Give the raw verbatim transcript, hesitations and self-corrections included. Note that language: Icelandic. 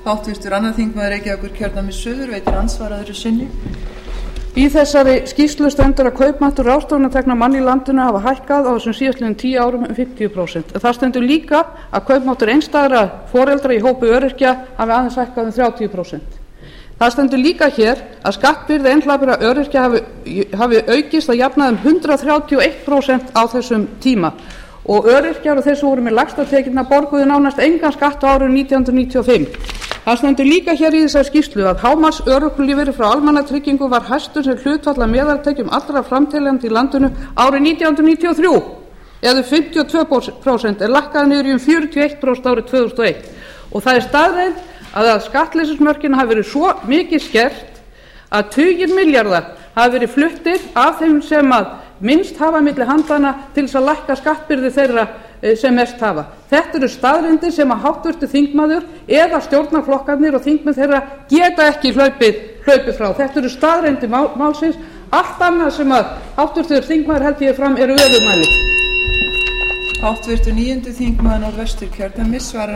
Háttvirtur annar þingmaður Reykjavíkurkjördæmis suður veitir andsvar öðru sinni. Í þessari skýrslu stendur að kaupmáttur ráðstöfunartekna manna í landinu hafa hækkað á þessum síðastliðnum tíu árum um fimmtíu prósent. Það stendur líka að kaupmáttur einstæðra foreldra í hópi öryrkja hafi aðeins hækkað um þrjátíu prósent. Það stendur líka hér að skattbyrði einhleypra öryrkja hafi, hafi aukist að jafnaði um hundrað þrjátíu og eitt prósent á þessum tíma og öryrkjar og þeir sem voru með lægsta tekjurnar borguðu nánast engan skatt á árinu nítján hundruð níutíu og fimm. Það stendur líka hér í þessari skýrslu að hámarks örorkulífeyrir frá almannatryggingu var hæstur sem hlutfall af meðaltekjum allra framteljenda í landinu árið nítján hundruð níutíu og þrjú eða fimmtíu og tvö prósent er lækkaði niður í um fjörutíu og eitt prósent árið tvö þúsund og eitt og það er staðreynd að að skattleysismörkin hafi verið svo mikið skert að tugir milljarða hafi verið fluttir af þeim sem að minnst hafa milli handana til þess að lækka skattbyrði þeirra sem mest hafa. Þetta eru staðreyndir sem að háttvirtur þingmaður eða stjórnarflokkarnir og þingmenn þeirra geta ekki hlaupið, hlaupið frá. Þetta eru staðreyndir mál, málsins. Allt annað sem að háttvirtur þingmaður held ég fram eru öfugmæli. Háttvirtur níundi þingmaður Norðvesturkjördæmis svarar